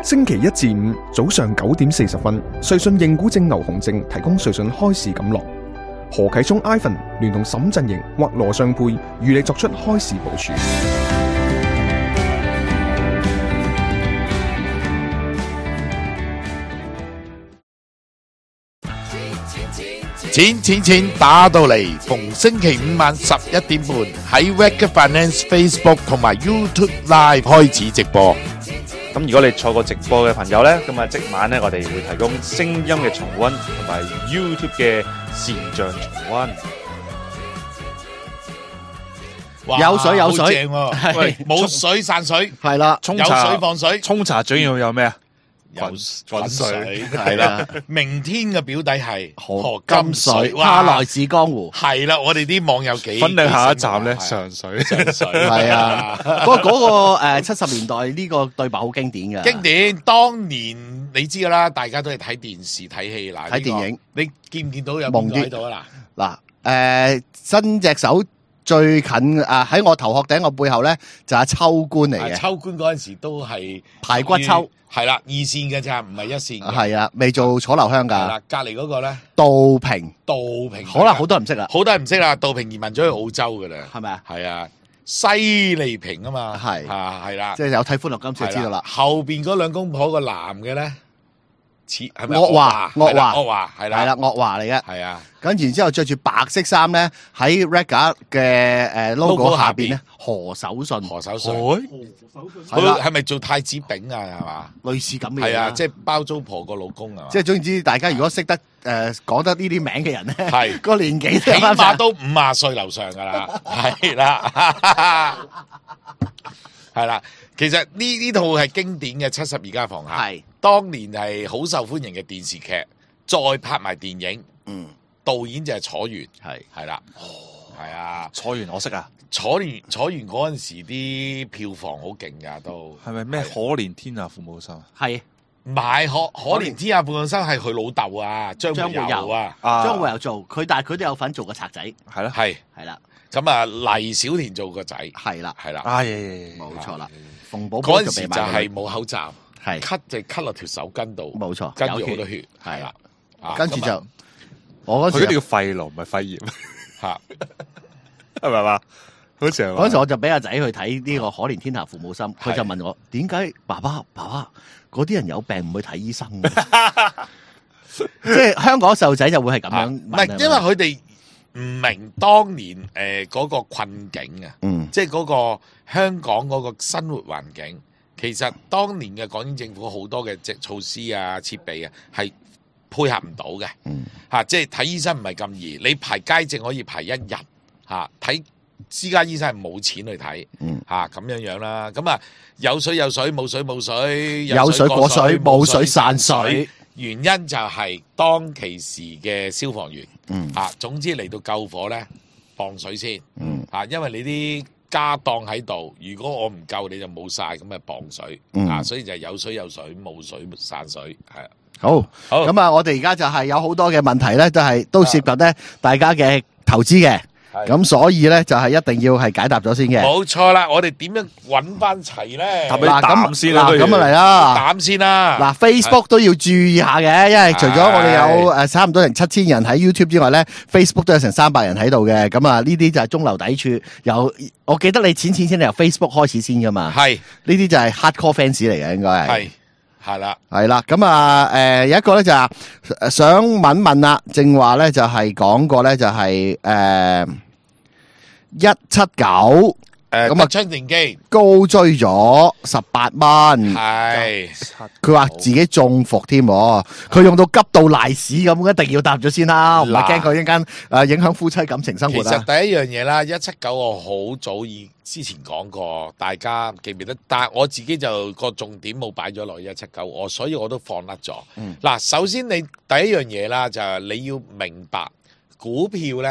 星期一至五早上9點40分，瑞信認股證牛熊證提供瑞信開市錦囊。何啟聰 Ivan 聯同沈振盈或羅尚佩與你作出開市部署。 錢打到嚟，逢星期五晚11點半喺 Wake Finance Facebook 同埋 YouTube Live 開始直播。 咁如果你錯過直播嘅朋友呢，咁啊即晚呢，我哋會提供聲音嘅重溫同埋 YouTube 嘅視像重溫。 有水有水， 好正喎！喂，冇水散水， 係啦， 有水放水， 沖茶最要有咩啊？ 滾水係啦。明天嘅表弟係何金水， 他來自江湖。 係啦，我哋啲網友幾分享下一站咧，上水係啊。嗰個70年代呢個對白好經典嘅， 經典。當年你知噶啦，大家都係睇電視睇戲嗱， 睇電影。 你見唔見到有邊個喺度啊？ 嗱，伸隻手最近喺我頭殼頂個背後咧，就係秋官嚟嘅。 秋官嗰陣時都係排骨秋。 係啦，二線嘅咋，唔係一線嘅。 係啊，未做楚留香㗎。 係啦，隔離嗰個咧， 杜平，可能好多人唔識啦。 好多人唔識啦，杜平移民咗去澳洲㗎啦。 係咪啊？ 係啊，西利平啊嘛。 係係啦。 即係有睇《歡樂今次》就知道啦。 後邊嗰兩公婆個男嘅咧，似係咪？ 岳華係啦， 係啦，岳華嚟嘅。 係啊。咁然之後着住白色衫咧，喺 Rega 嘅logo 下邊咧，何守信。佢係咪做太子丙啊？係嘛？ 類似咁嘅嘢。 係啊，即係包租婆個老公啊。 即係總之，大家如果識得講得呢啲名嘅人咧， 係個年紀起碼都50歲樓上㗎啦。係啦，係啦。其實呢套係經典嘅《72家房客》，係當年係好受歡迎嘅電視劇，再拍埋電影。導演就係楚原，係啦，係啊， 楚原我識啊， 楚原嗰陣時啲票房好勁噶，都係咪咩可憐天下父母心啊？ 係， 唔係可憐天下父母心係佢老豆啊，張活游啊， 張活游做佢，但係佢都有份做個賊仔， 係咯， 係啦， 咁啊黎小田做個仔， 係啦， 冇錯啦，馮寶嗰陣時就係冇口罩， 係咳就咳落條手巾度， 冇錯， 跟住好多血，係啦， 跟住就。我嗰時佢叫肺癆唔係肺炎， 吓係咪嘛？好似嗰時我就俾阿仔去睇呢個《可憐天下父母心》，佢就問我點解爸爸嗰啲人有病唔去睇醫生嘅？即係香港細路仔就會係咁樣， 唔係因為佢哋唔明當年嗰個困境啊，即係嗰個香港嗰個生活環境。其實當年嘅港英政府好多嘅措施啊、設備啊係配合唔到嘅，即係睇醫生唔係咁易，你排街症可以排一日，睇私家醫生係冇錢去睇，咁樣樣啦。咁啊有水有水，冇水冇水， 有水過水，冇水散水。 原因就係當其時嘅消防員，總之嚟到救火咧，磅水先，因為你啲家當喺度，如果我唔夠你就冇晒，咁啊磅水，所以就有水有水，冇水散水，係。好， 咁啊！我哋而家就係有好多嘅問題咧，都涉及咧大家嘅投資嘅，咁所以咧就係一定要係解答咗先嘅。 冇錯啦，我哋點樣揾翻齊咧？ 嗱咁先啦，咁啊嚟啦， 膽先啦。 嗱 ，Facebook 都要注意下嘅，因為除咗我哋有差唔多成7000人喺 YouTube 之外咧，Facebook 都有成300人喺度嘅。咁啊，呢啲就係中流砥柱。我記得你錢你由 Facebook 開始先噶嘛？係，呢啲就係 hardcore fans 嚟嘅，應該係。 係啦， 咁啊，有一個咧就係想問啦，正話咧就係講過咧就係179，咁啊充電機高追咗18蚊， 係佢話自己中伏添，佢用到急到賴屎咁，一定要答咗先啦，唔係驚佢一陣間影響夫妻感情生活啊。 其實第一樣嘢啦，179我好早之前講過，大家記唔記得？但係我自己就個重點冇擺咗落179，所以我都放甩咗。嗱，首先你第一樣嘢啦，就係你要明白股票咧，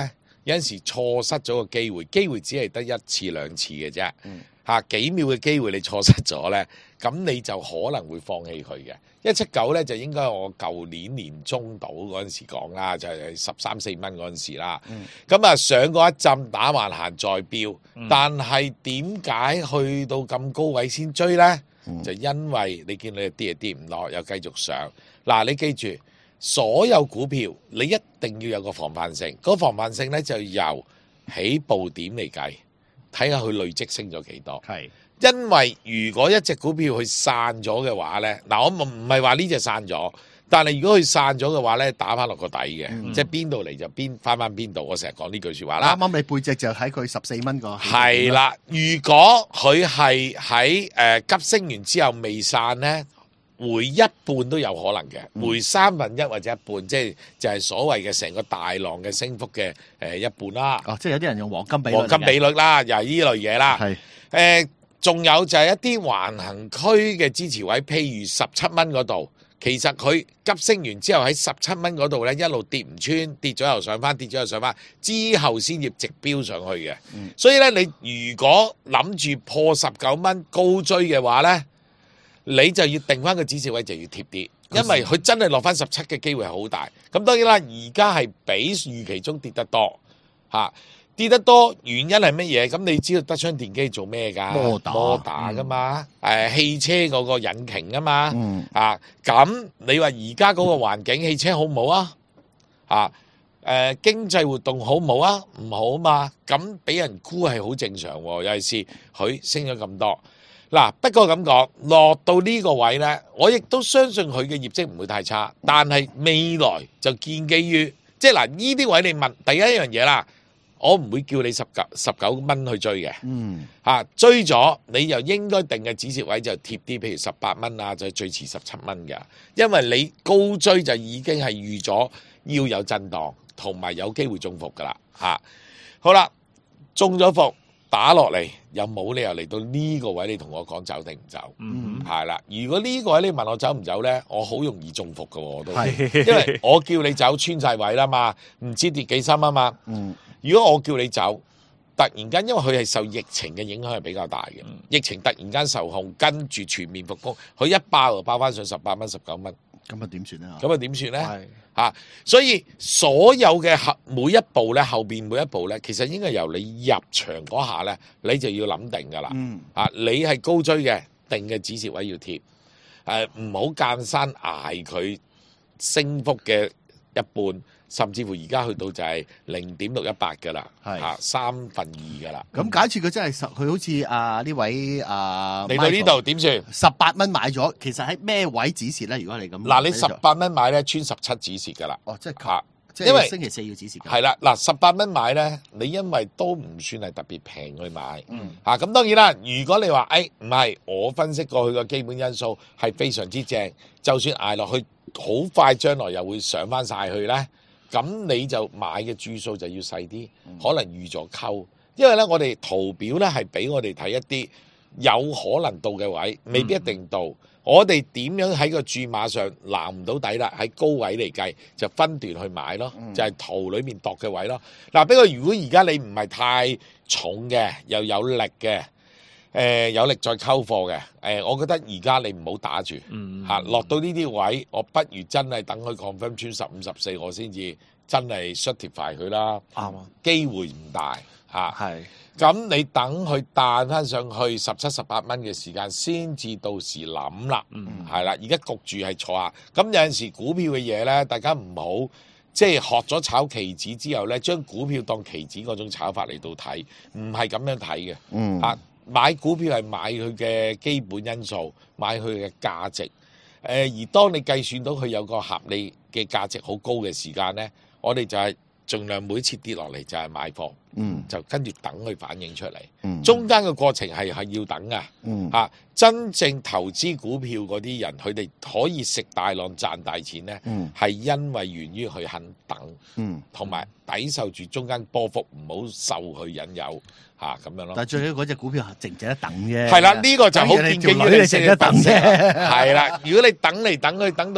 有陣時錯失咗個機會，機會只係得一次兩次嘅啫。幾秒嘅機會你錯失咗咧，咁你就可能會放棄佢嘅。179咧就應該我舊年年中到嗰陣時講啦，就係13、14蚊嗰陣時啦。咁啊上過一陣打橫行再飆，但係點解去到咁高位先追咧？就因為你見你跌跌唔落，又繼續上。嗱，你記住，所有股票你一定要有個防範性，嗰防範性咧就由起步點嚟計。睇下佢累積升咗幾多，係因為如果一隻股票佢散咗嘅話咧，嗱我唔係話呢隻散咗，但係如果佢散咗嘅話咧，打翻落個底嘅，即係邊度嚟就翻邊度。我成日講呢句説話啦。啱啱你背脊就喺佢14蚊個。係啦，如果佢係喺急升完之後未散咧，回一半都有可能嘅，回1/3或者一半，即係所謂嘅成個大浪嘅升幅嘅一半啦。哦，即係有啲人用黃金比率啦，又係呢類嘢啦。係仲有就係一啲橫行區嘅支持位，譬如17蚊嗰度，其實佢急升完之後喺17蚊嗰度咧一路跌唔穿，跌咗又上翻，跌咗又上翻，之後先至直飆上去嘅。所以咧，你如果諗住破19蚊高追嘅話咧，你就要定翻個止蝕位就要貼啲，因為佢真係落翻17嘅機會係好大。咁當然啦，而家係比預期中跌得多嚇，跌得多原因係乜嘢？咁你知道德昌電機做咩㗎？摩打㗎嘛，汽車嗰個引擎啊嘛，咁你話而家嗰個環境汽車好唔好啊？經濟活動好唔好啊？唔好嘛，咁俾人沽係好正常喎。尤其是佢升咗咁多。嗱，不過咁講，落到呢個位呢，我亦都相信佢嘅業績唔會太差，但係未來就建基於，即係嗱，呢啲位你問第一樣嘢啦，我唔會叫你19蚊去追嘅，追咗你又應該定嘅止蝕位就貼啲，譬如18蚊啊，就最遲17蚊嘅，因為你高追就已經係預咗要有震盪，同埋有機會中伏噶啦，好啦，中咗伏。打落嚟又冇理由嚟到呢個位，你同我講走定唔走？係啦。如果呢個位你問我走唔走咧，我好容易中伏㗎喎，我都，因為我叫你走穿晒位啦嘛，唔知跌幾深啊嘛。如果我叫你走，突然間因為佢係受疫情嘅影響係比較大嘅，疫情突然間受控，跟住全面復工，佢一爆就爆翻上18蚊、19蚊，咁啊點算咧？咁啊點算咧？所以所有嘅每一步咧，後邊每一步咧，其實應該由你入場嗰下咧，你就要諗定噶啦。你係高追嘅，定嘅止蝕位要貼，唔好間山捱佢升幅嘅一半，甚至乎而家去到就係0.618噶啦，係3分2噶啦。咁假設佢真係佢好似呢位嚟到呢度點算？18蚊買咗，其實喺咩位止蝕咧？如果你咁嗱，你18蚊買咧，穿17止蝕噶啦。哦，即係即係星期四要止蝕。係啦，嗱18蚊買咧，你因為都唔算係特別平去買。咁當然啦，如果你話唔係，我分析過去個基本因素係非常之正，就算捱落去，好快將來又會上翻晒去咧。咁你就買嘅注數就要細啲，可能預咗溝，因為咧我哋圖表咧係俾我哋睇一啲有可能到嘅位，未必一定到。我哋點樣喺個注碼上攬唔到底啦？喺高位嚟計就分段去買咯，就係圖裏面度嘅位咯。嗱，不過如果而家你唔係太重嘅，又有力嘅。有力再溝貨嘅，我覺得而家你唔好打住，落到呢啲位，我不如真係等佢 confirm 穿15、14，我先至真係 certify 佢啦。啱啊，機會唔大係。咁你等佢彈翻上去17、18蚊嘅時間，先至到時諗啦。係啦，而家焗住係坐下。咁有陣時股票嘅嘢咧，大家唔好即係學咗炒期指之後咧，將股票當期指嗰種炒法嚟到睇，唔係咁樣睇嘅。買股票係買佢嘅基本因素，買佢嘅價值。而當你計算到佢有個合理嘅價值好高嘅時間咧，我哋就係盡量每次跌落嚟就係買貨，就跟住等佢反映出嚟。中間嘅過程係要等㗎。真正投資股票嗰啲人，佢哋可以食大浪賺大錢咧，係因為源於佢肯等，同埋抵受住中間波幅，唔好受佢引誘。咁樣咯，但係最緊要嗰隻股票值唔值得等啫。係啦，呢個就好建基於你值得等啫。係啦，如果你等嚟等去，等到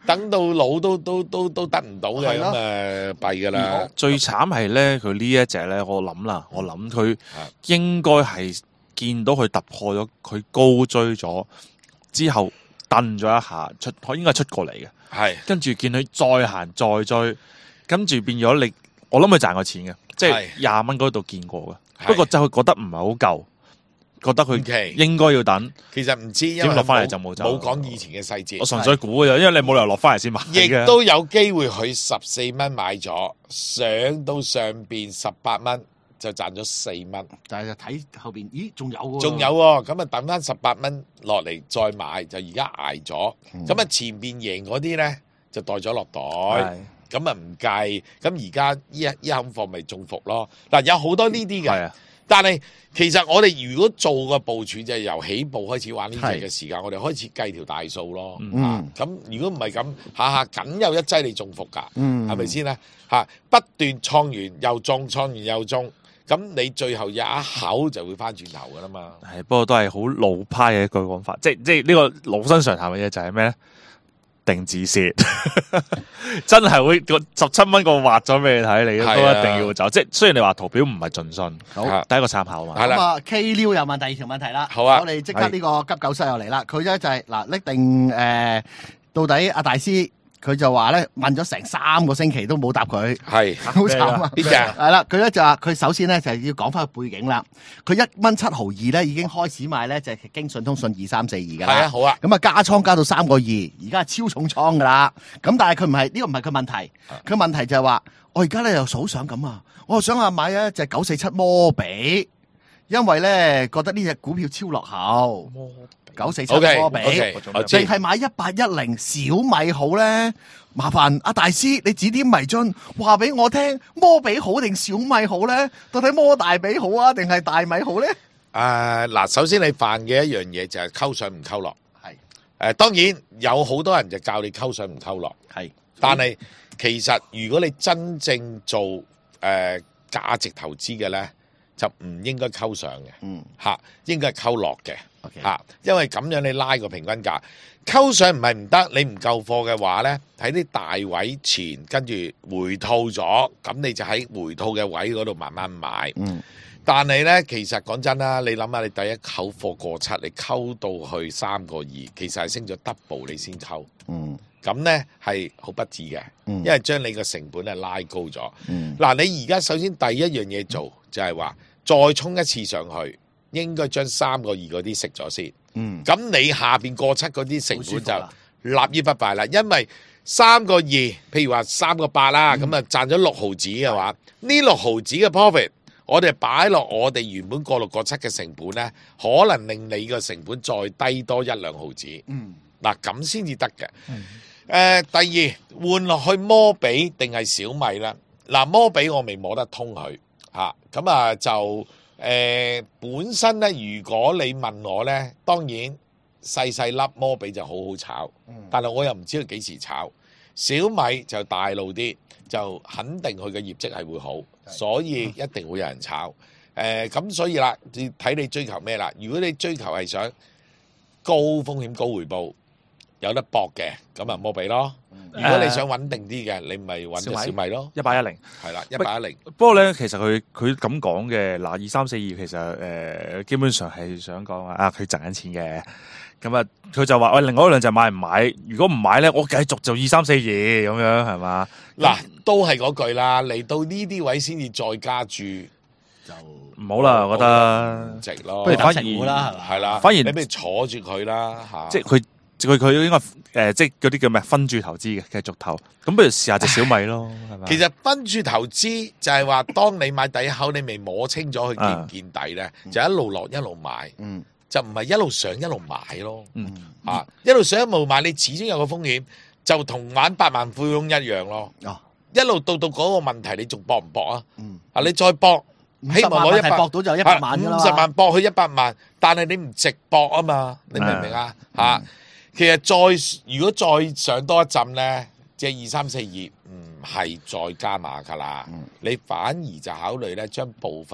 等到老都得唔到嘅，咁弊噶啦。 最慘係咧，佢呢一隻咧，我諗佢應該係見到佢突破咗，佢高追咗之後，蹬咗一下應該出過嚟嘅。 係， 跟住見佢再行再追，跟住變咗你，我諗佢賺過錢嘅，即係20蚊嗰度見過嘅。不過就佢覺得唔係好夠，覺得佢應該要等。 其實唔知，因為點落翻嚟就冇走， 冇講以前嘅細節。 我純粹估嘅啫，因為你冇理由落翻嚟先買嘅。 亦都有機會佢14蚊買咗，上到上邊18蚊就賺咗4蚊。 但係就睇後邊，咦，仲有喎？ 仲有喎，咁啊等翻18蚊落嚟再買，就而家捱咗。咁啊前邊贏嗰啲咧就袋咗落袋，咁啊唔計。咁而家一冚貨咪中伏咯。嗱，有好多呢啲嘅，但係其實我哋如果做個部署就係由起步開始玩呢隻嘅時間，我哋開始計條大數咯。咁如果唔係咁，下下梗有一劑你中伏㗎，係咪先咧？不斷創完又中，創完又中。咁你最後有一口就會翻轉頭噶啦嘛。 係，不過都係好老派嘅一句講法，即係呢個老生常談嘅嘢就係咩咧？定止蝕，真係會17蚊個畫咗俾你睇，你都一定要走。即係雖然你話圖表唔係盡信，好第一個參考嘛。 咁啊 K 溜又問第二條問題啦。 好啊， 我哋即刻呢個急救室又嚟啦。佢咧就係嗱，搦定到底阿大師。佢就話咧問咗成3個星期都冇答佢，係好慘啊！ 呢隻係啦，佢咧就話佢首先咧就係要講翻個背景啦。佢1蚊7毫2咧已經開始賣咧就係經順通訊2342噶啦。係啊，好啊。咁啊加倉加到3個2，而家係超重倉噶啦。咁但係佢唔係呢個唔係佢問題，佢問題就係話我而家咧又好想咁啊，我想買一隻947摩比，因為咧覺得呢隻股票超落後。947摩比，定係買1810小米好咧？麻煩阿大師，你指點迷津，話俾我聽，摩比好定小米好咧？到底摩大比好啊，定係大米好咧？ 嗱，首先你犯嘅一樣嘢就係溝上唔溝落，係當然有好多人就教你溝上唔溝落，係，但係其實如果你真正做價值投資嘅咧，就唔應該溝上嘅，應該係溝落嘅。因為咁樣你拉個平均價，溝上唔係唔得，你唔夠貨嘅話呢，喺啲大位前跟住回吐咗，咁你就喺回吐嘅位嗰度慢慢買。但係呢，其實講真啦，你諗下，你第一口貨過7，你溝到去3個2，其實係升咗 double 你先溝。咁呢係好不智嘅，因為將你個成本係拉高咗。嗱，你而家首先第一樣嘢做就係話再衝一次上去。應該將3個2嗰啲食咗先，咁你下邊過7嗰啲成本就立於不敗啦。因為3個2，譬如話3個8啦，咁啊賺咗6毫子嘅話，呢6毫子嘅 profit，我哋擺落我哋原本過6過7嘅成本咧，可能令你個成本再低多1-2毫子。嗱咁先至得嘅。第二換落去摩比定係小米啦。嗱，摩比我未摸得通佢嚇，咁啊就。本身咧，如果你問我咧，當然細粒摩比就好好炒，但係我又唔知佢幾時炒。小米就大路啲，就肯定佢嘅業績係會好，所以一定會有人炒。咁所以啦，睇你追求咩啦。如果你追求係想高風險高回報，有得搏嘅，咁啊摩比咯。如果你想穩定啲嘅，你咪揾隻小米咯，1810係啦，1810。 不過咧，其實佢咁講嘅，嗱2342其實基本上係想講啊，佢賺緊錢嘅。咁啊，佢就話喂，另外2隻買唔買？如果唔買咧，我繼續做2342咁樣係嘛？ 嗱，都係嗰句啦，嚟到呢啲位先至再加注就唔好啦，我覺得值咯。 不如反而係啦，反而你不如坐住佢啦嚇。 即係佢應該即係嗰啲叫咩分注投資嘅繼續投，咁不如試下隻小米咯，係嘛？ 其實分注投資就係話，當你買第一口，你未摸清咗佢見唔見底咧，就一路落一路買，就唔係一路上一路買咯。一路上一路買，你始終有個風險，就同玩百萬富翁一樣咯。一路到嗰個問題，你仲搏唔搏啊？你再搏，希望攞100， 搏到就100萬㗎啦嘛。 50萬搏去100萬，但係你唔直搏啊嘛，你明唔明啊？其實如果再上多一陣咧，即係2342唔係再加碼噶啦，你反而就考慮咧將部分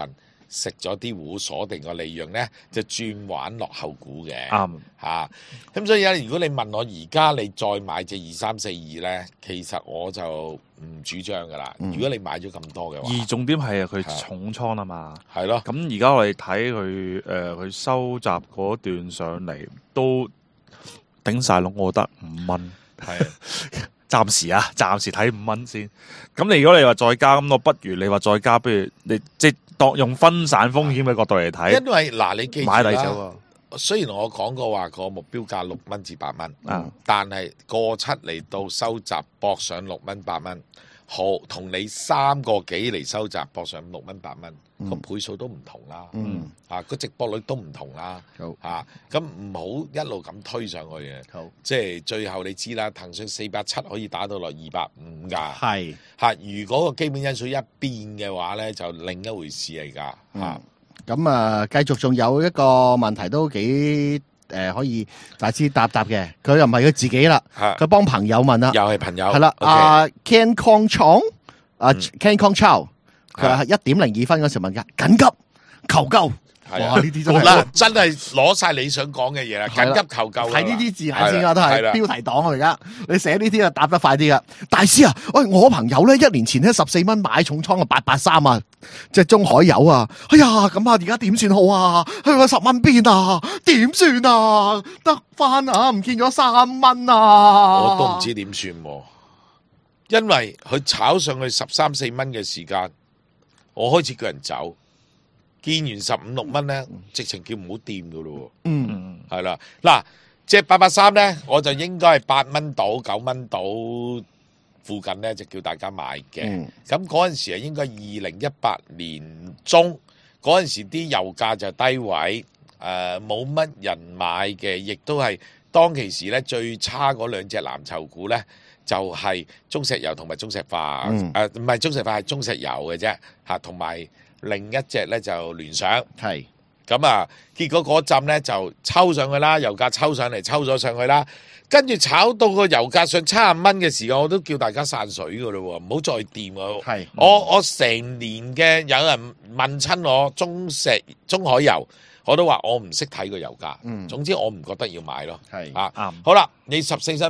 食咗啲糊，鎖定個利潤咧，就轉玩落後股嘅。 啱嚇，咁所以咧，如果你問我而家你再買隻2342咧，其實我就唔主張噶啦。如果你買咗咁多嘅話， 而重點係佢重倉啊嘛。 係咯。 咁而家我哋睇佢收集嗰段上嚟都頂晒籠，我覺得5蚊。 係暫時睇5蚊先。咁你如果你話再加，咁我不如你話再加，不如你即係當用分散風險嘅角度嚟睇。 因為嗱，你記住買底走啦。雖然我講過話個目標價6蚊至8蚊，但係過7嚟到收集搏上6蚊8蚊，好同你3個幾嚟收集搏上6蚊8蚊，個倍數都唔同啦。個直播率都唔同啦。咁唔好一路咁推上去嘅。即係最後你知啦，騰訊470可以打到落250㗎。 係如果個基本因素一變嘅話咧，就另一回事嚟㗎。 咁啊，繼續仲有一個問題都幾可以大致答嘅，佢又唔係佢自己啦，佢幫朋友問啦， 又係朋友， 係啦，阿 Ken Kong Chong，Ken Kong Chow，佢係1.02分嗰時問嘅，緊急求救。哇！呢啲真係真係攞晒你想講嘅嘢啦，緊急求救。 睇呢啲字眼先啊，都係標題黨啊！而家你寫呢啲啊，答得快啲啊！大師啊，喂，我朋友咧1年前咧14蚊買重倉嘅883啊，即係中海油啊！哎呀，咁啊，而家點算好啊？去個10蚊邊啊？點算啊？得翻啊，唔見咗3蚊啊！ 我都唔知點算，因為佢炒上去13、14蚊嘅時間，我開始叫人走。見完15、6蚊咧，直情叫唔好掂噶咯。係啦，嗱，即係883咧，我就應該係8蚊到9蚊到附近咧，就叫大家買嘅。咁嗰陣時係應該2018年中嗰陣時，啲油價就低位，冇乜人買嘅，亦都係當其時咧最差嗰兩隻藍籌股咧，就係中石油同埋中石化。唔係中石化，係中石油嘅啫嚇，同埋。另一隻咧就聯想， 係咁啊，結果嗰陣咧就抽上去啦，油價抽上嚟，抽咗上去啦，跟住炒到個油價上70蚊嘅時間，我都叫大家散水噶咯喎，唔好再掂喎。 係我成年嘅有人問親我中海油，我都話我唔識睇個油價。總之我唔覺得要買咯。 係好啦，你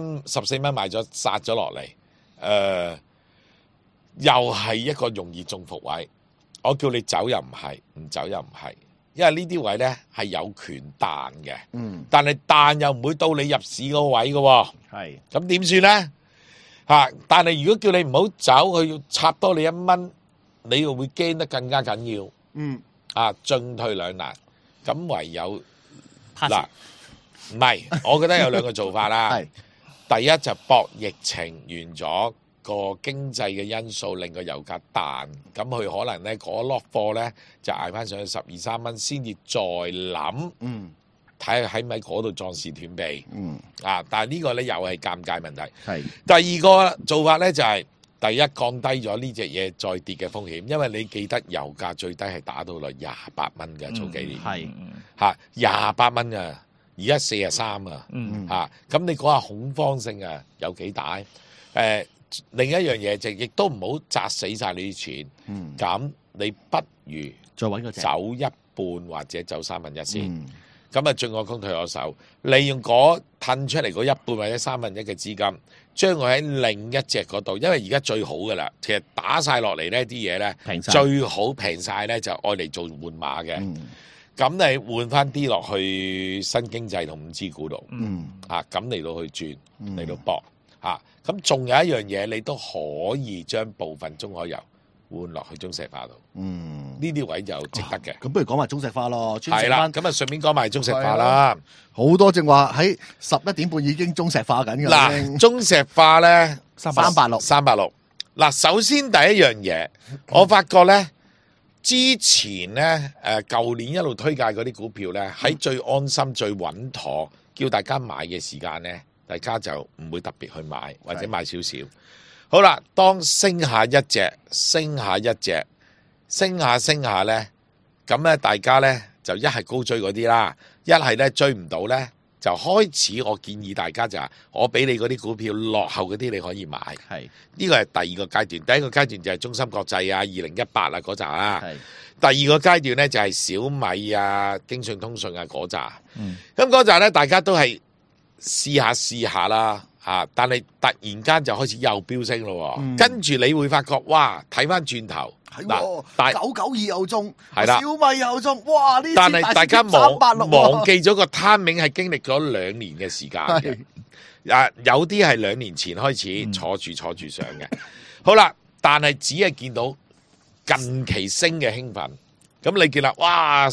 14蚊買咗殺咗落嚟，又係一個容易中伏位。我叫你走又唔係，唔走又唔係，因為呢啲位咧係有權彈嘅，但係彈又唔會到你入市嗰個位嘅， 係咁點算咧？但係如果叫你唔好走，佢要插多你1蚊，你又會驚得更加緊要，進退兩難，咁唯有嗱，唔係，我覺得有兩個做法啦，第一就搏疫情完咗。個經濟嘅因素令個油價彈，咁佢可能咧嗰落貨咧就捱翻上去12、13蚊，先至再諗，睇下喺咪嗰度壯士斷臂，但係呢個咧又係尷尬問題。係第二個做法咧就係第一降低咗呢隻嘢再跌嘅風險，因為你記得油價最低係打到落28蚊嘅，早幾年係28蚊啊，而家43啊，咁你講下恐慌性啊有幾大？另一樣嘢就亦都唔好砸死晒你啲錢，咁你不如再揾個走一半或者走1/3先，咁進我攻退我守，利用嗰褪出嚟嗰一半或者1/3嘅資金，將佢喺另一隻嗰度，因為而家最好噶啦，其實打晒落嚟呢啲嘢咧，最好平晒咧就愛嚟做換馬嘅，咁你換翻啲落去新經濟同5G股度，咁嚟到去轉嚟到搏。咁仲有一樣嘢，你都可以將部分中海油換落去中石化度。呢啲位就值得嘅。咁不如講埋中石化咯。 係啦，咁順便講埋中石化啦。 好多正話喺11點半已經中石化緊㗎啦。 嗱，中石化咧 386。 嗱，首先第一樣嘢，我發覺咧，之前咧舊年一路推介嗰啲股票咧，喺最安心、最穩妥，叫大家買嘅時間咧。大家就唔會特別去買，或者買少少。好啦，當升下一隻，升下咧，咁咧大家咧就一係高追嗰啲啦，一係咧追唔到咧，就開始我建議大家就係我俾你嗰啲股票落後嗰啲你可以買。係呢個係第二個階段，第一個階段就係中芯國際啊、2018啊嗰扎啦。 第二個階段咧就係小米啊、京信通訊啊嗰扎。咁嗰扎咧，大家都係試下啦，但係突然間就開始又飆升咯。跟住你會發覺，哇！睇翻轉頭， 嗱，992又中， 係啦， 小米又中，哇！呢次但係大家忘記咗個 timing 係經歷咗2年嘅時間嘅。有啲係2年前開始坐住上嘅。好啦，但係只係見到近期升嘅興奮。咁你見啦，哇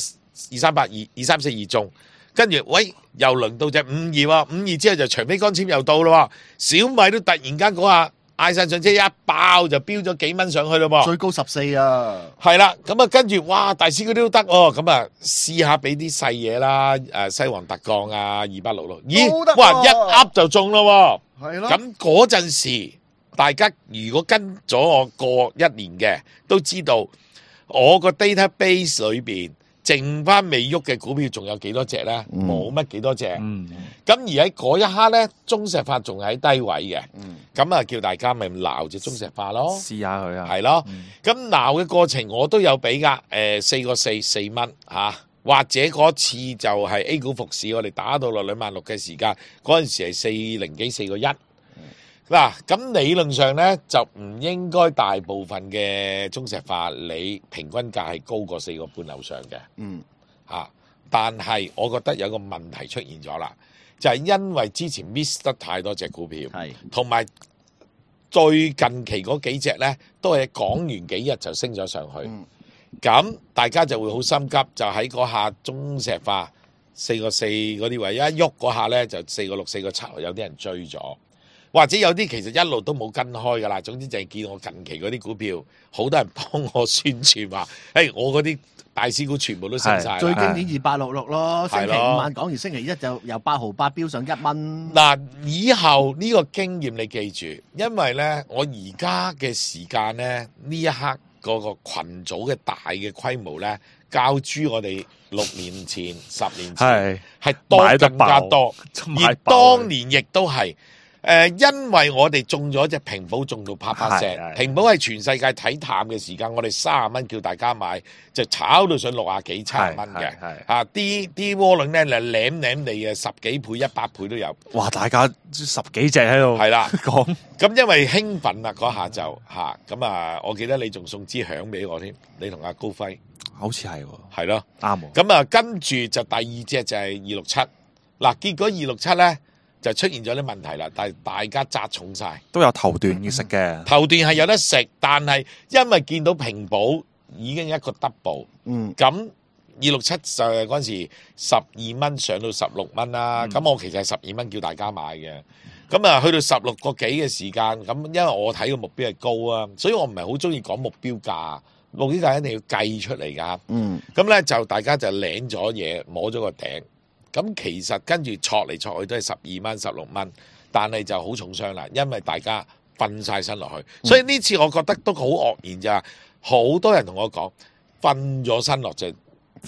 ！2382、2342中，跟住喂又輪到隻52喎，52之後就長飛光纖又到咯。小米都突然間嗰下嗌晒上車，一爆就飆咗幾蚊上去咯噃， 最高14啊！ 係啦，咁啊跟住哇，大師嗰啲都得喎，咁啊試下俾啲細嘢啦，西皇特鋼啊，2866，咦，哇一噏就中咯， 係咯。 咁嗰陣時，大家如果跟咗我過1年嘅，都知道我個 database 裏邊剩翻未喐嘅股票仲有幾多隻咧？冇乜幾多隻。咁而喺嗰一刻咧，中石化仲喺低位嘅。咁啊，叫大家咪鬧隻中石化咯， 試下佢啊。 係咯。咁鬧嘅過程我都有俾㗎。4個4蚊嚇，或者嗰次就係 A 股復市，我哋打到落26000嘅時間，嗰陣時係4零幾4個1。嗱，咁理論上咧就唔應該大部分嘅中石化你平均價係高過4個半樓上嘅，但係我覺得有個問題出現咗啦，就係因為之前 miss 得太多隻股票，同埋最近期嗰幾隻咧都係講完幾日就升咗上去，咁大家就會好心急，就喺嗰下中石化4個4嗰啲位一喐嗰下咧就4個6、4個7，有啲人追咗。或者有啲其實一路都冇跟開㗎啦，總之就係見我近期嗰啲股票，好多人幫我宣傳話，我嗰啲大師股全部都升晒。 最經典2866咯，星期5晚講完，星期一就由8毫8飆上1蚊。 嗱，以後呢個經驗你記住，因為咧我而家嘅時間咧呢一刻嗰個群組嘅大嘅規模咧，較諸我哋6年前、10年前係多更加多，而當年亦都係。因為我哋中咗隻平保中到啪啪聲，平保係全世界睇淡嘅時間，我哋30蚊叫大家買，就炒到上60幾70蚊嘅，啲窩輪咧舐地嘅10幾倍、100倍都有。 哇！大家10幾隻喺度， 係啦講。 咁因為興奮啦嗰下就咁啊！我記得你仲送支響俾我添，你同阿高輝， 好似係喎， 係咯， 啱喎。 咁啊，跟住就第二隻就係267，嗱，結果267咧。就出現咗啲問題啦，但係大家紮重晒， 都有頭段要食嘅。 頭段係有得食，但係因為見到平保已經一個 double，咁267就係嗰陣時12蚊上到16蚊啦。咁我其實係12蚊叫大家買嘅，咁啊去到16個幾嘅時間，咁因為我睇個目標係高啊，所以我唔係好中意講目標價，目標價一定要計出嚟㗎。咁咧就大家就領咗嘢，摸咗個頂。咁其實跟住戳嚟戳去都係12蚊、16蚊，但係就好重傷啦，因為大家瞓晒身落去，所以呢次我覺得都好愕然咋，好多人同我講瞓咗身落就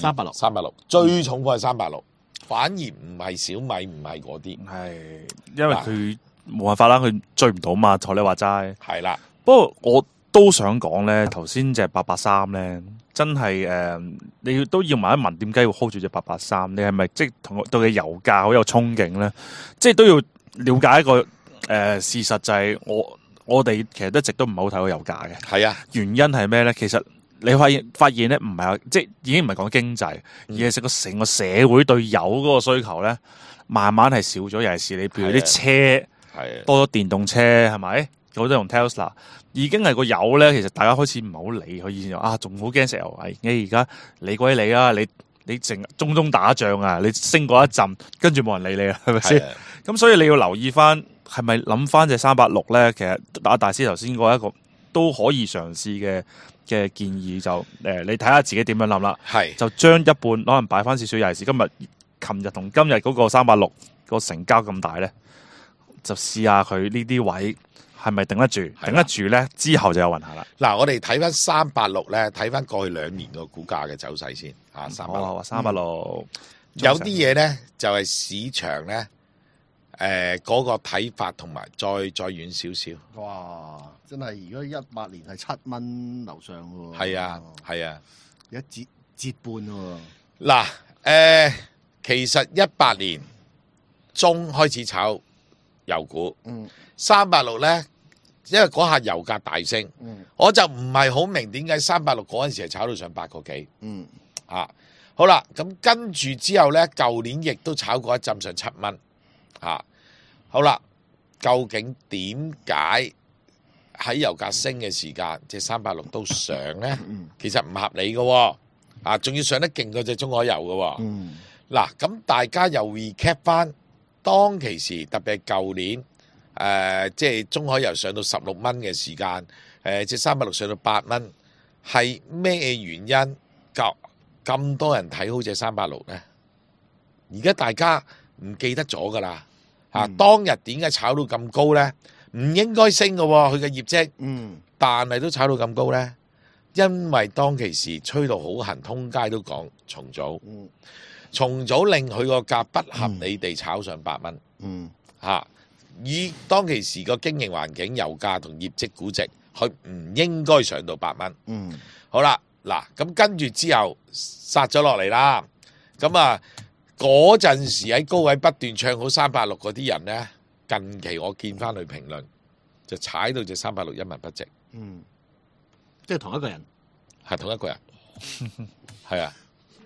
386，最重貨係386，反而唔係小米，唔係嗰啲， 係因為佢冇辦法啦，佢追唔到嘛，學你話齋。 係啦， 不過我都想講咧，頭先隻883咧。真係你都要問一問點解要 hold 住隻883？你係咪即係同對嘅油價好有憧憬咧？即係都要了解一個事實，就係我哋其實一直都唔係好睇個油價嘅。係啊，原因係咩咧？其實你發現咧，唔係即係已經唔係講經濟，而係成個社會對油嗰個需求咧，慢慢係少咗。尤其是你譬如啲車多咗電動車，係咪？好多用 Tesla， 已經係個油咧，其實大家開始唔係好理佢。以前仲好驚石油位，你而家理鬼你啊！你淨中東打仗啊，你升過一陣，跟住冇人理你啊，係咪先？咁所以你要留意翻，係咪諗翻隻386咧？其實大師頭先嗰一個都可以嘗試嘅建議就你睇下自己點樣諗啦。係就將一半可能擺翻少少，尤其是琴日同今日嗰個386個成交咁大咧，就試下佢呢啲位。係咪頂得住？頂得住咧，之後就有運行啦。 嗱，我哋睇翻386咧，睇翻過去2年個股價嘅走勢先。 386， 有啲嘢咧就係市場咧，嗰個睇法同埋再遠少少。 哇！真係如果18年係7蚊樓上喎。 係啊，係啊。 有折半喎。 嗱，其實18年中開始炒油股，386咧，因為嗰下油價大升，我就唔係好明點解386嗰陣時係炒到上8個幾。好啦，咁跟住之後咧，舊年亦都炒過一陣上7蚊。好啦，究竟點解喺油價升嘅時間，隻386都上咧？其實唔合理嘅，仲要上得勁過隻中海油嘅。嗱，咁大家又 recap 翻當其時，特別係舊年，即係中海油上到16蚊嘅時間，隻386上到8蚊，係咩原因咁多人睇好隻386咧？而家大家唔記得咗噶啦，當日點解炒到咁高咧？唔應該升嘅，佢嘅業績，但係都炒到咁高咧，因為當其時吹到好行，通街都講重組，重組令佢個價不合理地炒上8蚊，以當其時個經營環境、油價同業績估值，佢唔應該上到8蚊。好啦，嗱，咁跟住之後殺咗落嚟啦，咁嗰陣時喺高位不斷唱好386嗰啲人咧，近期我見翻佢評論就踩到隻386一文不值。 即係同一個人， 係同一個人，係啊，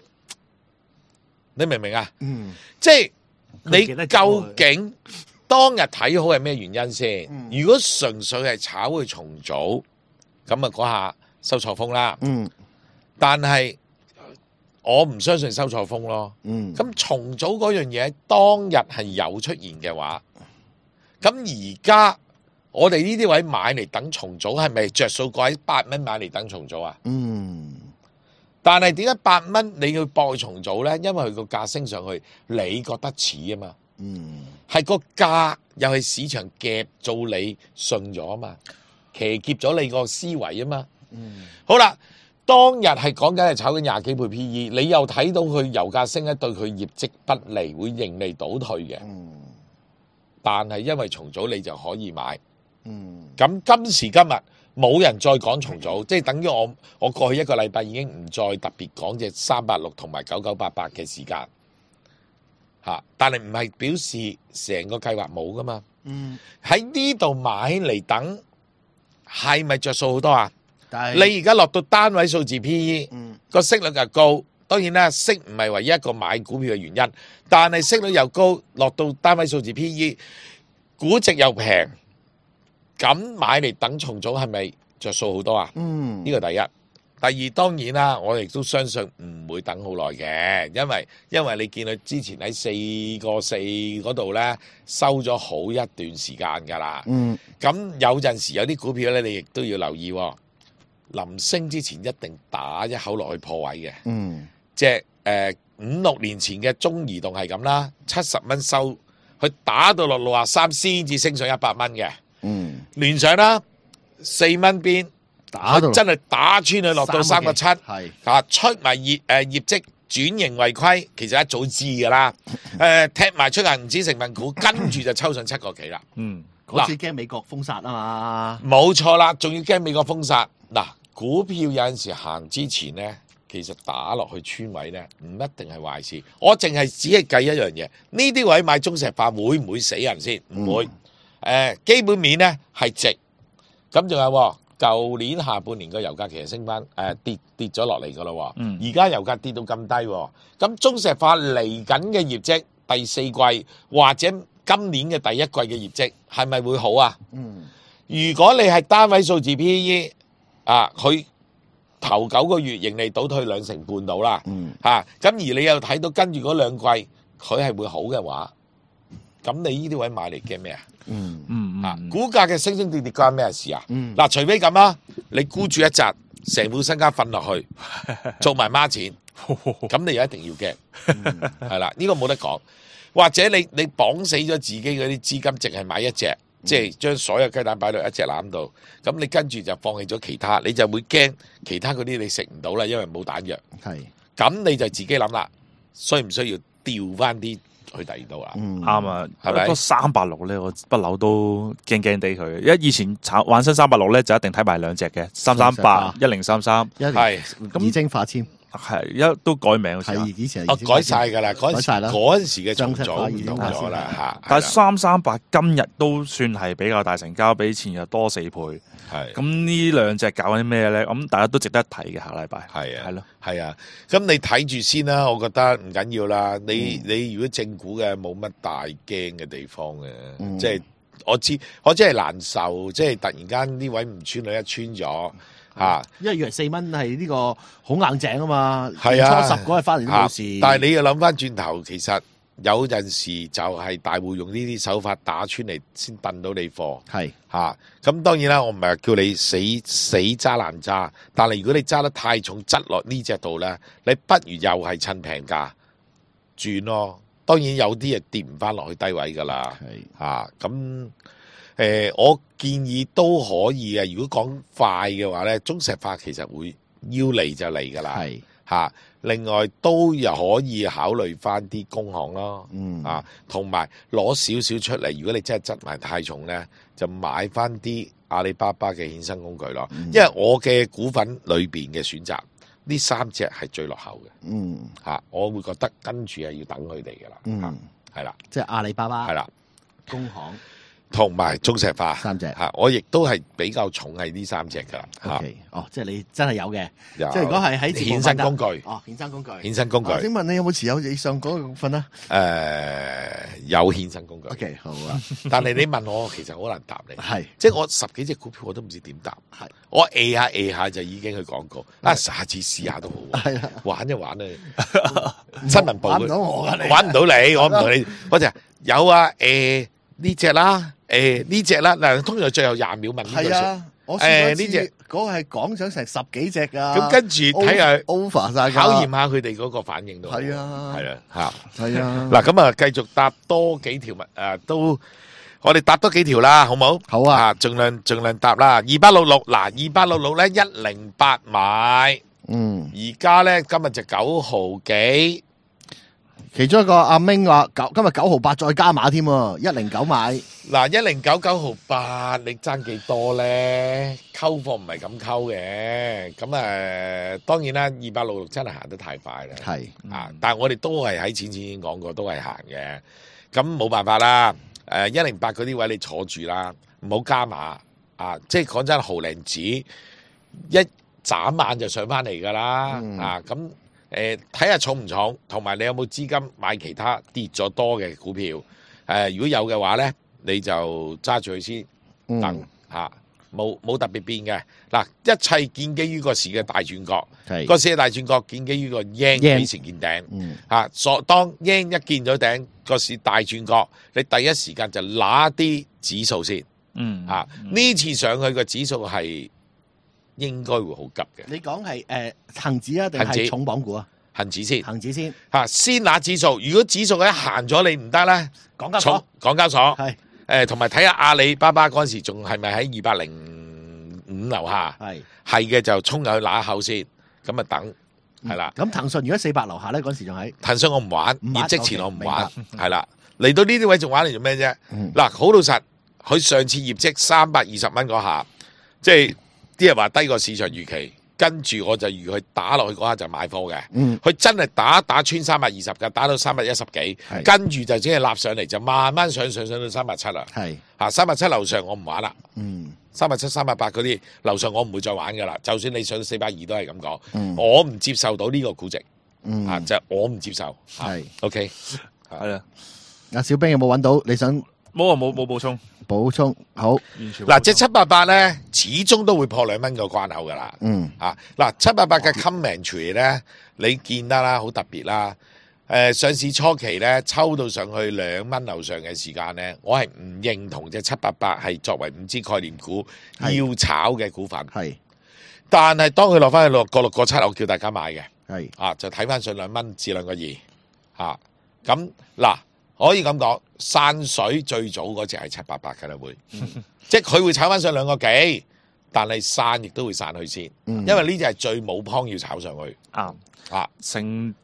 你明唔明啊？即係你究竟當日睇好係咩原因先？如果純粹係炒佢重組，咁嗰下收錯風啦。但係我唔相信收錯風咯。咁重組嗰樣嘢當日係有出現嘅話，咁而家我哋呢啲位買嚟等重組，係咪着數過喺8蚊買嚟等重組啊？但係點解8蚊你要搏去重組咧？因為佢個價升上去，你覺得似啊嘛？係個價又係市場夾做你信咗啊嘛，騎劫咗你個思維啊嘛。好啦。當日係講緊係炒緊20幾倍 PE， 你又睇到佢油價升咧，對佢業績不利，會盈利倒退嘅。但係因為重組你就可以買。咁今時今日冇人再講重組，即係等於我過去一個禮拜已經唔再特別講隻386同埋9988嘅時間。但係唔係表示成個計劃冇噶嘛？喺呢度買嚟等，係咪着數好多啊？你而家落到單位數字 PE，個息率又高，當然啦，息唔係唯一一個買股票嘅原因，但係息率又高，落到單位數字 PE， 估值又平，咁買嚟等重組係咪着數好多啊？呢個第一。第二當然啦，我亦都相信唔會等好耐嘅，因為你見佢之前喺4個4嗰度咧收咗好一段時間㗎啦。咁有陣時有啲股票咧，你亦都要留意喎。臨升之前一定打一口落去破位嘅，即係5-6年前嘅中移動係咁啦，70蚊收，佢打到落63先至升上100蚊嘅。聯想啦，4蚊邊打到真係打穿佢落到3個7，出埋業績轉型為虧，其實一早知㗎啦。踢埋出銀紙成分股，跟住就抽上7個幾啦。 嗰次驚美國封殺啊嘛， 冇錯啦，仲要驚美國封殺嗱。股票有陣時行之前呢，其實打落去穿位呢，唔一定係壞事。我淨係只係計一樣嘢，呢啲位買中石化會唔會死人先？唔會。基本面呢係值。咁仲有舊年下半年個油價其實升翻跌咗落嚟噶啦。而家油價跌到咁低，咁中石化嚟緊嘅業績第4季或者今年嘅第1季嘅業績係咪會好啊？如果你係單位數字 PE。佢頭9個月盈利倒退2成半到啦，咁而你又睇到跟住嗰2季佢係會好嘅話，咁你呢啲位買嚟驚咩啊？股價嘅升升跌跌關咩事啊？嗱，除非咁啦，你沽住一紮，成副身家瞓落去，做埋孖錢，咁你又一定要驚，係啦，呢個冇得講。或者你綁死咗自己嗰啲資金，淨係買一隻。即係將所有雞蛋擺到一隻籃度，咁你跟住就放棄咗其他，你就會驚其他嗰啲你食唔到啦，因為冇彈藥。咁你就自己諗啦，需唔需要調翻啲去第二度啦。 啱啊， 係咪不過386咧，我不嬲都驚驚地佢，因為以前玩新386咧就一定睇埋兩隻嘅338、1033， 係咁精化纖係一都改名好似係以前哦改晒㗎啦，嗰陣時嘅重組唔同咗啦嚇。 但係338今日都算係比較大成交，比前日多4倍。 係咁呢兩隻搞緊咩咧？咁大家都值得睇嘅，下禮拜係啊， 係咯， 係啊。咁你睇住先啦，我覺得唔緊要啦。你如果正股嘅冇乜大驚嘅地方嘅，即係我真係難受，即係突然間呢位唔穿女一穿咗嚇， 因為以為4蚊係呢個好硬淨啊嘛， 係啊， 初10嗰日翻嚟都冇事。 但係你要諗翻轉頭，其實有陣時就係大戶用呢啲手法打穿嚟先燉到你貨。 係嚇，咁當然啦，我唔係叫你死揸爛揸，但係如果你揸得太重，質落呢隻度咧，你不如又係趁平價轉咯。當然有啲係跌唔翻落去低位噶啦，嚇咁我建議都可以嘅。如果講快嘅話咧，中石化其實會要嚟就嚟噶啦， 係嚇。另外都又可以考慮翻啲工行咯，同埋攞少少出嚟。如果你真係執埋太重咧，就買翻啲阿里巴巴嘅衍生工具咯。因為我嘅股份裏邊嘅選擇，呢3隻係最落後嘅，我會覺得跟住係要等佢哋嘅啦，係啦， 即係阿里巴巴， 係啦， 工行同埋中石化 3隻我亦都係比較重係呢3隻噶啦。 OK，即係你真係有嘅，即係如果係喺衍生工具， 衍生工具， 衍生工具。 請問你有冇持有以上嗰個股份啊？ 有衍生工具。 OK，好啊。 但係你問我，其實好難答你。 係， 即係我10幾隻股票我都唔知點答。 係， 我下就已經去講過。下次試下都好。係啊，玩一玩啊！新聞部玩唔到我㗎， 玩唔到你，我唔同你。我就有啊，呢隻啦，呢隻啦。嗱，通常最後20秒問呢句。 係啊，我呢隻嗰個係講咗成10幾隻㗎。 咁跟住睇下 over 晒， 考驗下佢哋嗰個反應都係啊， 係啊， 係啊。 嗱，咁啊，繼續答多幾條都我哋答多幾條啦，好冇？ 好啊， 盡量答啦。2866嗱，2866咧108買，而家咧今日就9毫幾。 其中一個阿明話今日9毫8再加碼添，109買。 嗱，109 9毫8，你爭幾多咧？溝貨唔係咁溝嘅，咁當然啦，2866真係行得太快啦。 係但係我哋都係喺前已經講過，都係行嘅。咁冇辦法啦。108嗰啲位你坐住啦，唔好加碼即係講真，毫零子一眨眼就上翻嚟㗎啦。咁。睇下重唔重，同埋你有冇資金買其他跌咗多嘅股票？如果有嘅話咧，你就揸住佢先，等冇特別變嘅。嗱，一切建基於個市嘅大轉角，個市嘅大轉角建基於個 yen 幾時見頂。當 yen 一見咗頂，個市大轉角，你第一時間就拿啲指數先。呢次上去個指數係應該會好急嘅。你講係恒指啊，定係重磅股啊？ 恒指先， 恒指先先拿指數。如果指數一行咗你唔得咧，港交所係同埋睇下阿里巴巴嗰陣時仲係咪喺205樓下？係嘅就衝入去拿口先，咁啊等係啦。 咁騰訊如果400樓下咧，嗰陣時仲喺騰訊我唔玩，業績前我唔玩，係啦。嚟到呢啲位仲玩嚟做咩啫？嗱，好老實，佢上次業績320蚊嗰下，即係。啲人話低過市場預期，跟住我就預佢打落去嗰下就買貨嘅。佢真係打穿320嘅，打到310幾，跟住就只係立上嚟，就慢慢上到370啦。係370樓上我唔玩啦。370、380嗰啲樓上我唔會再玩噶啦。就算你上到420都係咁講，我唔接受到呢個估值。就我唔接受。係 OK， 係啦。 阿小兵有冇揾到你想？ 冇補充。 補充好嗱，隻788咧，始終都會破2蚊個關口噶啦。嗱，788嘅 commentary 咧，你見得啦，好特別啦。上市初期咧，抽到上去2蚊樓上嘅時間咧，我係唔認同隻788係作為5G概念股要炒嘅股份。係，但係當佢落翻去6個6個7，我叫大家買嘅。係就睇翻上2蚊至2個2。咁嗱。可以咁講，散水最早嗰隻係788嘅啦，會，即係佢會炒翻上2個幾，但係散亦都會散去先，因為呢隻係最冇幫要炒上去。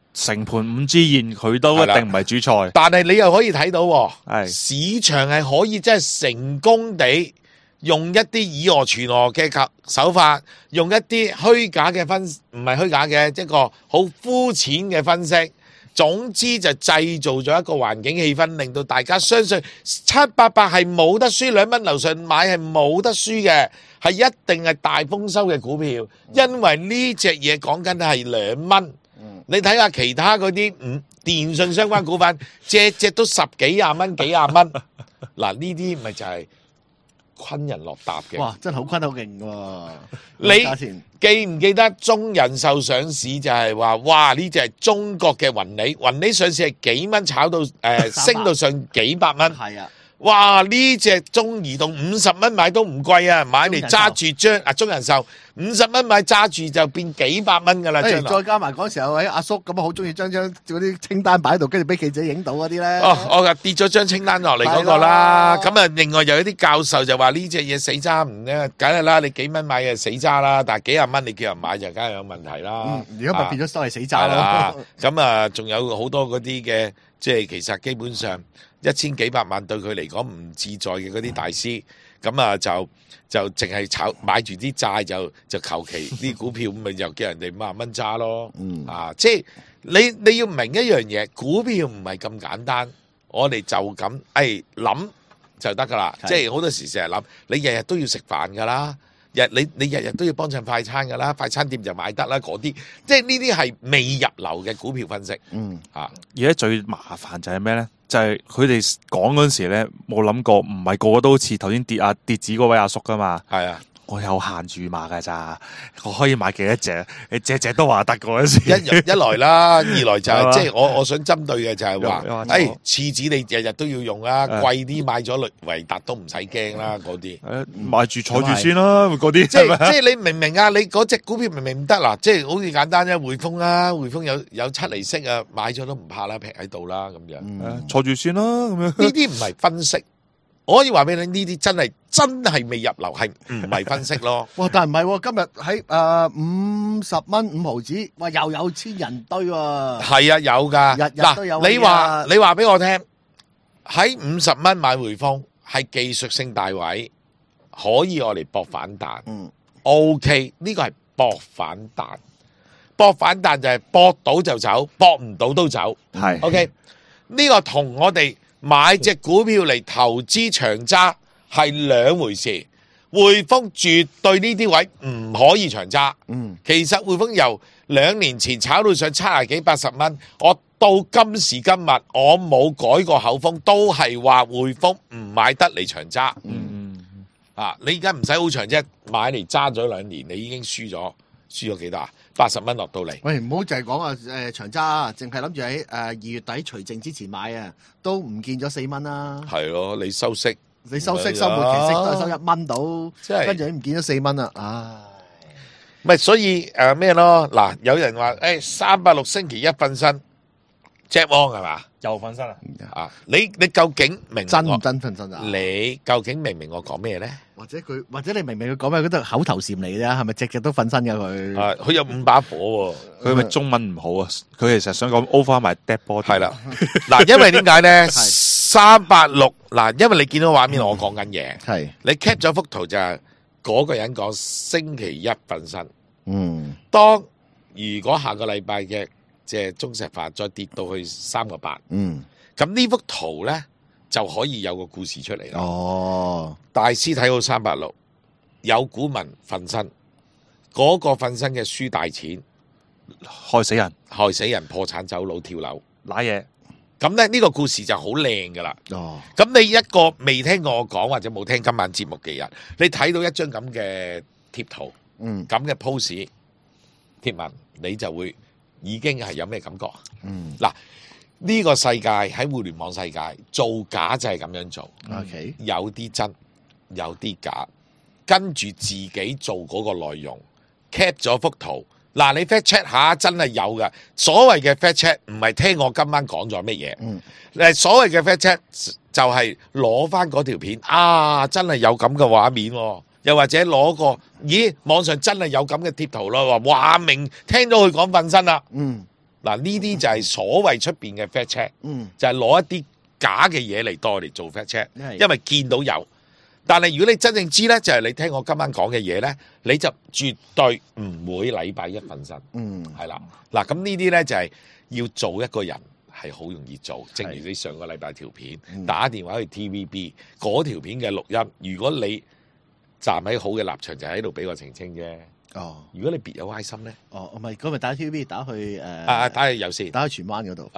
成盤5G 宴，佢都一定唔係主菜。 但係你又可以睇到喎， 係市場係可以真係成功地用一啲以訛傳訛嘅手法，用一啲虛假嘅唔係虛假嘅一個好膚淺嘅分析。總之就製造咗一個環境氣氛，令到大家相信788係冇得輸，2蚊樓上買係冇得輸嘅，係一定係大豐收嘅股票，因為呢隻嘢講緊係2蚊。你睇下其他嗰啲電信相關股份，隻都10幾廿蚊、幾廿蚊。嗱，呢啲咪就係昆人落搭嘅。 哇，真係好昆好勁喎！ 你記唔記得中人壽上市就係話，哇，呢隻係中國嘅雲理，雲理上市係幾蚊炒到升到上幾百蚊。 係啊。 哇！呢隻中移動50蚊買都唔貴啊，買嚟揸住中人壽50蚊買揸住就變幾百蚊噶啦。 再加埋嗰時候，阿叔咁好中意將嗰啲清單擺喺度，跟住俾記者影到嗰啲咧。 哦，我就跌咗張清單落嚟嗰個啦。咁啊，另外又有啲教授就話呢隻嘢死揸唔咧，梗係啦，你幾蚊買嘅死揸啦，但係幾廿蚊你叫人買就梗係有問題啦。 如果咪變咗都係死揸啦。 咁啊，仲有好多嗰啲嘅，即係其實基本上。1000幾百萬對佢嚟講唔自在嘅嗰啲大師，咁啊就淨係買住啲債就求其啲股票，咪又叫人哋50蚊揸咯。即係你要明一樣嘢，股票唔係咁簡單，我哋就咁諗就得噶啦。即係好多時成日諗，你日日都要食飯噶啦，你日日都要幫襯快餐噶啦，快餐店就買得啦嗰啲，即係呢啲係未入流嘅股票分析。 而家最麻煩就係咩咧？就係佢哋講嗰陣時咧，冇諗過，唔係個個都好似頭先跌紙嗰位阿叔噶嘛。係啊，我有限注碼噶咋，我可以買幾多隻？你隻都話得嗰陣時。 一來啦，二來就係即係我想針對嘅就係話，廁紙你日日都要用啊，貴啲買咗維達都唔使驚啦，嗰啲。 買住坐住先啦，嗰啲。即係你明唔明啊？你嗰隻股票明明唔得嗱，即係好似簡單啫，匯豐啦，匯豐有7厘息啊，買咗都唔怕啦，劈喺度啦咁樣。 坐住先啦，咁樣。呢啲唔係分析。我可以話俾你，呢啲真係未入流，係唔係分析咯？ 哇！但係唔係喎，今日喺50蚊5毫子，哇又有1000人堆喎。 係啊，有㗎。 日日都有。 你話俾我聽，喺50蚊買匯豐係技術性大位，可以我嚟搏反彈。OK， 呢個係搏反彈。搏反彈就係搏到就走，搏唔到都走。 係。 OK， 呢個同我哋買隻股票嚟投資長揸係兩回事，匯豐絕對呢啲位唔可以長揸。其實匯豐由2年前炒到上70幾80蚊，我到今時今日我冇改過口風，都係話匯豐唔買得嚟長揸。你而家唔使好長啫，買嚟揸咗2年，你已經輸咗幾多啊？80蚊落到嚟。 喂，唔好淨係講長揸啊，淨係諗住喺2月底除淨之前買啊，都唔見咗4蚊啦。 係咯，你收息收末期息都係收1蚊到，跟住你唔見咗4蚊啦。唉， 咪所以咩咯？嗱，有人話386星期一瞓身 ，Jack Wong 係嘛？ 又瞓身啊！你究竟明真唔真瞓身啊？ 你究竟明唔明我講咩咧？ 或者你明唔明佢講咩？佢都口頭禪嚟嘅啫，係咪隻都瞓身嘅佢？ 佢有5把火喎， 佢係咪中文唔好啊？佢其實想講 over my dead body。 係啦，嗱，因為點解咧？386嗱，因為你見到畫面，我講緊嘢，係你 cap 咗幅圖就係嗰個人講星期一瞓身。當如果下個禮拜嘅即係中石化再跌到去3個8，咁呢幅圖咧就可以有個故事出嚟啦。大師睇好386，有股民瞓身，嗰個瞓身嘅輸大錢， 害死人， 破產走佬跳樓， 瀨嘢。 咁咧呢個故事就好靚噶啦。咁你一個未聽過我講或者冇聽今晚節目嘅人，你睇到一張咁嘅貼圖，咁嘅 pose 貼文，你就會已經係有咩感覺？嗱，呢個世界喺互聯網世界造假就係咁樣做。有啲真，有啲假，跟住自己做嗰個內容 cap 咗幅圖。嗱，你 fact check 下，真係有㗎。所謂嘅 fact check 唔係聽我今晚講咗乜嘢，所謂嘅 fact check 就係攞翻嗰條片啊，真係有咁嘅畫面喎。又或者攞個網上真係有咁嘅貼圖咯，話明聽到佢講瞓身啦。 嗱，呢啲就係所謂出邊嘅 fact check，就係攞一啲假嘅嘢嚟代嚟做 fact check，因為見到有。但係如果你真正知咧，就係你聽我今晚講嘅嘢咧，你就絕對唔會禮拜一瞓身。係啦。嗱，咁呢啲咧就係要做一個人係好容易做。正如你上個禮拜條片，打電話去 TVB 嗰條片嘅錄音，如果你站喺好嘅立場，就喺度俾我澄清啫。如果你別有歪心咧， 唔係，咁咪打 TVB 打去打去有線， 打去荃灣嗰度。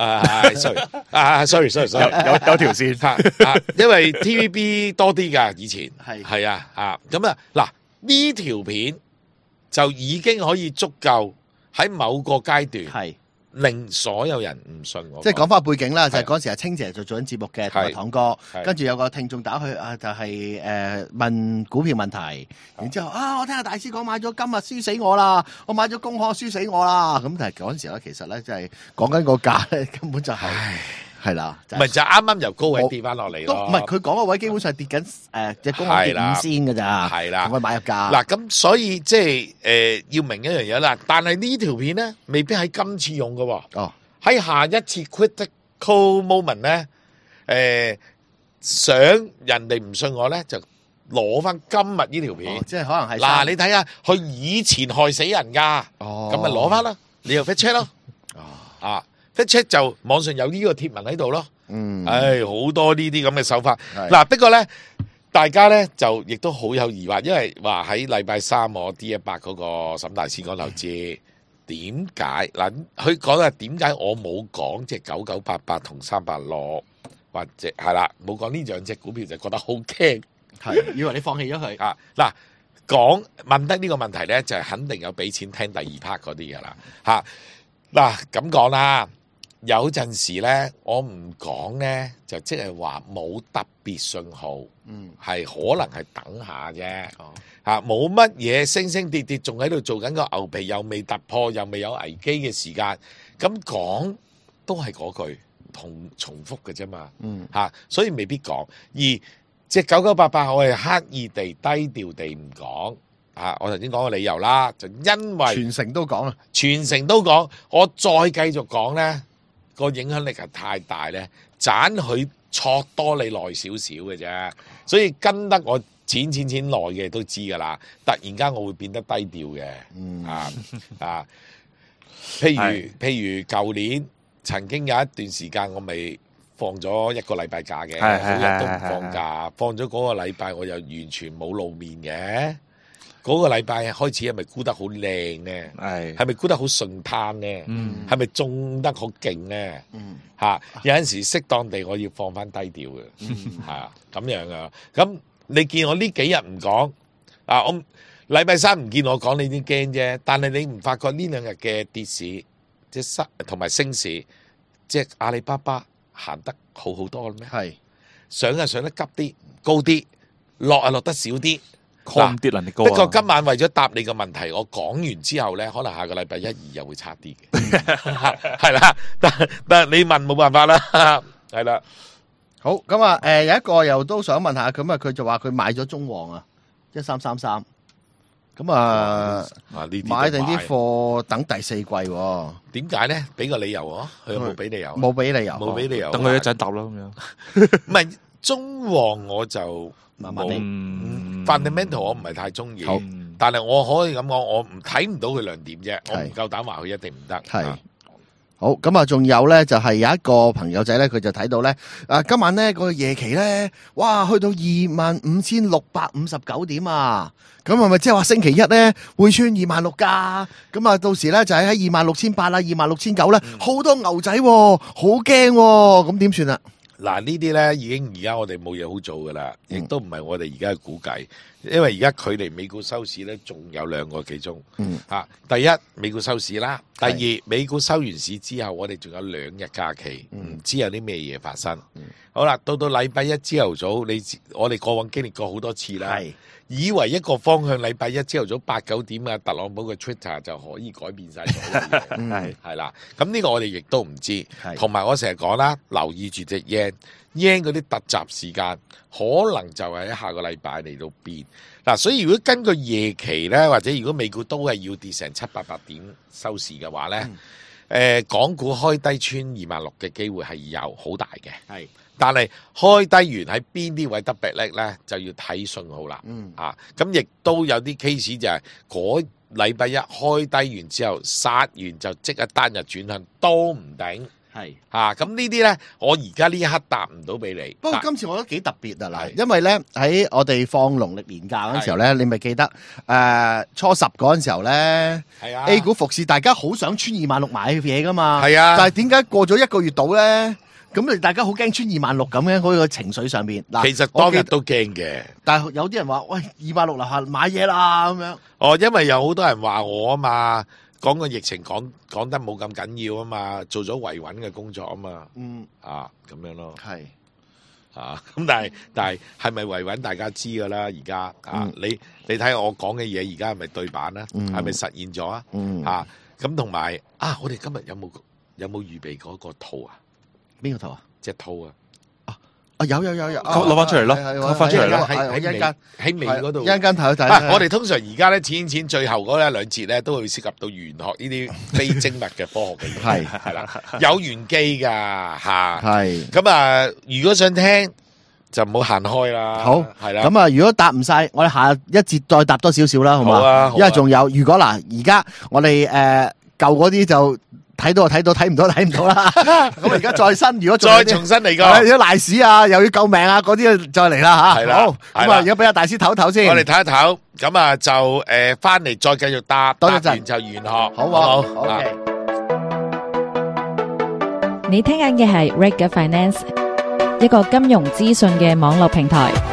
sorry， 有條線因為 TVB 多啲㗎，以前係啊，咁啊嗱，呢條片就已經可以足夠喺某個階段令所有人唔信我。 即係講翻背景啦，就係嗰時係清姐就做緊節目嘅，同埋堂哥，跟住有個聽眾打去就係問股票問題，然之後我聽下大師講買咗今日輸死我啦，我買咗工行輸死我啦，咁但係嗰陣時咧，其實咧即係講緊個價咧，根本就係啦， 咪就啱啱由高位跌翻落嚟咯。 唔係佢講個位基本上跌緊隻工行跌5仙㗎咋， 係啦， 咁佢買入價。 嗱，咁所以即係要明一樣嘢啦。但係呢條片咧，未必喺今次用嘅喎。喺下一次 critical moment 咧，想人哋唔信我咧，就攞翻今日呢條片。 即係可能係嗱，你睇下佢以前害死人㗎，咁咪攞翻啦，你又 fact check 咯。fact check 就網上有呢個貼文喺度咯。好多呢啲咁嘅手法。嗱，不過咧，大家咧就亦都好有疑惑，因為話喺禮拜三我 D100嗰個沈大師講投資，點解嗱？佢講係點解我冇講即係9988同386，或者係啦，冇講呢兩隻股票就覺得好驚， 以為你放棄咗佢嗱，問得呢個問題咧，就係肯定有俾錢聽第二 part 嗰啲㗎啦嗱，咁講啦。有陣時咧，我唔講咧，就即係話冇特別信號，係可能係等下啫，冇乜嘢升升跌跌，仲喺度做緊個牛皮，又未突破，又未有危機嘅時間，咁講都係嗰句重複嘅啫嘛，所以未必講。而隻9988，我係刻意地低調地唔講，我頭先講個理由啦，就因為全城都講啦， 全城都講，我再繼續講咧。個影響力係太大咧，盞佢挫多你耐少少嘅啫，所以跟得我淺耐嘅都知噶啦。突然間我會變得低調嘅，譬如舊年曾經有一段時間我咪放咗1個禮拜假嘅，好日都唔放假，放咗嗰個禮拜我又完全冇露面嘅。嗰個禮拜開始係咪沽得好靚咧？係咪沽得好順攤咧？係咪中得好勁咧？有陣時適當地我要放翻低調嘅，咁樣啊。咁你見我呢幾日唔講我禮拜三唔見我講，你啲驚啫。但係你唔發覺呢兩日嘅跌市即係同埋升市，即係阿里巴巴行得好多咩？係上得急啲高啲，落得少啲。 抗跌能力高。 不過今晚為咗答你個問題，我講完之後咧，可能下個禮拜1、2又會差啲嘅，係啦。但係你問冇辦法啦，係啦。 好咁有一個又都想問下，咁佢就話佢買咗中旺1333，咁買定啲貨等第4季。 點解咧？俾個理由佢有冇俾理由？ 冇俾理由， 冇俾理由。 等佢一陣答啦咁樣。 唔係中旺我就。fundamental 我唔係太中意，但係我可以咁講，我睇唔到佢亮點啫，我唔夠膽話佢一定唔得。係好咁仲有咧就係有一個朋友仔咧，佢就睇到咧今晚咧個夜期咧，哇去到25,659點啊！咁係咪即係話星期一咧會穿26,000㗎？咁到時咧就喺26,800啦、26,900咧，好多牛仔好驚，咁點算啊？ 嗱，呢啲咧已經而家我哋冇嘢好做噶啦，亦都唔係我哋而家嘅估計，因為而家距離美股收市咧仲有2個幾鐘。第一美股收市啦，第二美股收完市之後，我哋仲有2日假期，唔知有啲咩嘢發生。好啦，到禮拜一朝頭早，我哋過往經歷過好多次啦，以為一個方向禮拜一朝頭早8、9點啊，特朗普嘅 Twitter 就可以改變晒所有嘢，係啦。咁呢個我哋亦都唔知，同埋我成日講啦，留意住隻 yen 嗰啲突襲時間，可能就係喺下個禮拜嚟到變。嗱，所以如果根據夜期咧，或者如果美股都係要跌成700、800點收市嘅話咧， 港股開低穿26000嘅機會係有好大嘅， 係， 但係開低完喺邊啲位得逼力咧，就要睇信號啦。咁亦都有啲 case 就係嗰禮拜一開低完之後殺完就即刻單日轉向都唔頂。 係咁呢啲咧，我而家呢一刻答唔到俾你。 不過今次我覺得幾特別啊嗱，因為咧喺我哋放農曆年假嗰陣時候咧，你咪記得初十嗰陣時候咧，A 股復市，大家好想穿26000買嘢噶嘛。係啊，但係點解過咗1個月度咧？咁大家好驚穿26000咁嘅嗰個情緒上邊。嗱， 其實當日都驚嘅， 但係有啲人話：喂，260樓下買嘢啦咁樣。 哦，因為有好多人話我啊嘛。講個疫情講得冇咁緊要啊嘛，做咗維穩嘅工作啊嘛，咁樣咯， 係咁但係咪維穩大家知噶啦？而家你睇下我講嘅嘢，而家係咪對版啦？係咪實現咗啊？咁同埋我哋今日有冇預備嗰個圖啊？ 邊個圖啊？ 隻圖啊！ 有， 攞翻出嚟咯，攞翻出嚟咯， 喺尾嗰度， 一間睇一睇。 我哋通常而家咧錢最後嗰一兩節咧，都會涉及到玄學呢啲非精密嘅科學嘅嘢，係啦，有玄機噶吓，係咁如果想聽就唔好行開啦。好，係啦。咁如果答唔晒，我哋下一節再答多少少啦，好嘛？因為仲有，如果而家我哋舊嗰啲就。睇到就睇到，睇唔到睇唔到啦。咁而家再新，如果再重新嚟過， 如果賴屎啊，又要救命啊，嗰啲再嚟啦吓。係啦，好。咁而家俾阿大師唞一唞先。 我哋唞一唞，咁就翻嚟再繼續答。多一陣就玄學，好唔好？OK。 你聽緊嘅係 Reg Finance，一個金融資訊嘅網絡平台。